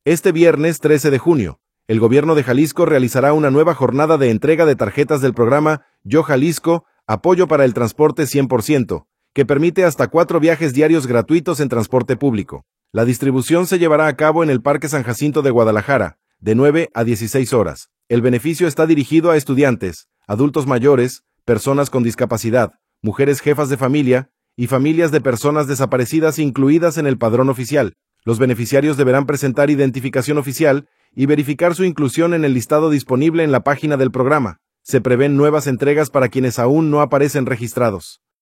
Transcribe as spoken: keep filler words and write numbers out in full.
Este viernes trece de junio, el gobierno de Jalisco realizará una nueva jornada de entrega de tarjetas del programa Yo Jalisco, Apoyo para el Transporte cien por ciento, que permite hasta cuatro viajes diarios gratuitos en transporte público. La distribución se llevará a cabo en el Parque San Jacinto de Guadalajara, de nueve a dieciséis horas. El beneficio está dirigido a estudiantes, adultos mayores, personas con discapacidad, mujeres jefas de familia y familias de personas desaparecidas incluidas en el padrón oficial. Los beneficiarios deberán presentar identificación oficial y verificar su inclusión en el listado disponible en la página del programa. Se prevén nuevas entregas para quienes aún no aparecen registrados.